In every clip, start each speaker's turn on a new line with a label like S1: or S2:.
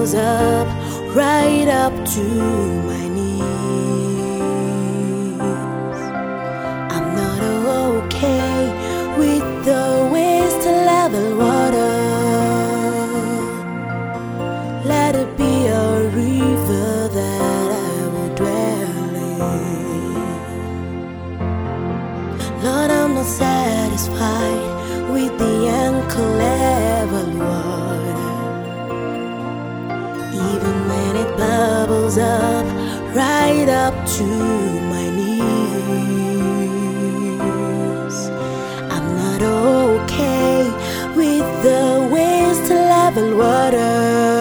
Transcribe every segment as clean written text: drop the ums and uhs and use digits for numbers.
S1: bubbles up, right up to my knees. I'm not okay with the ways to level water. Let it be a river that I will dwell in. Lord, I'm not satisfied with the ankle level water. Even when it bubbles up, right up to my knees. I'm not okay with the ways to level water.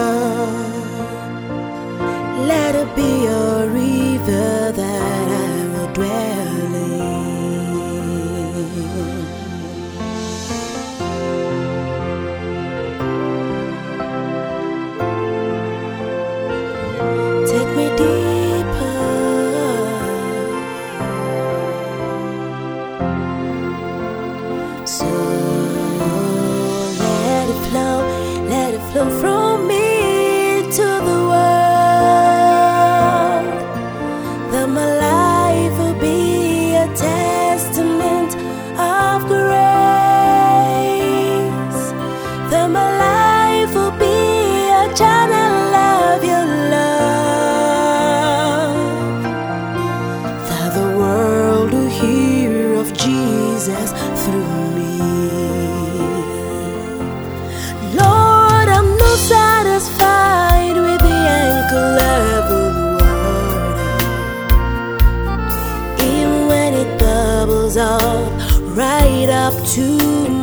S1: Let it be a river that I will dwell in. Take me deeper. So let it flow from me to the world. That my life will be a testament of grace. That my life will be a channel of your love. That the world will hear of Jesus through me. Lord, I'm not satisfied with the ankle level water. Even when it bubbles up, right up to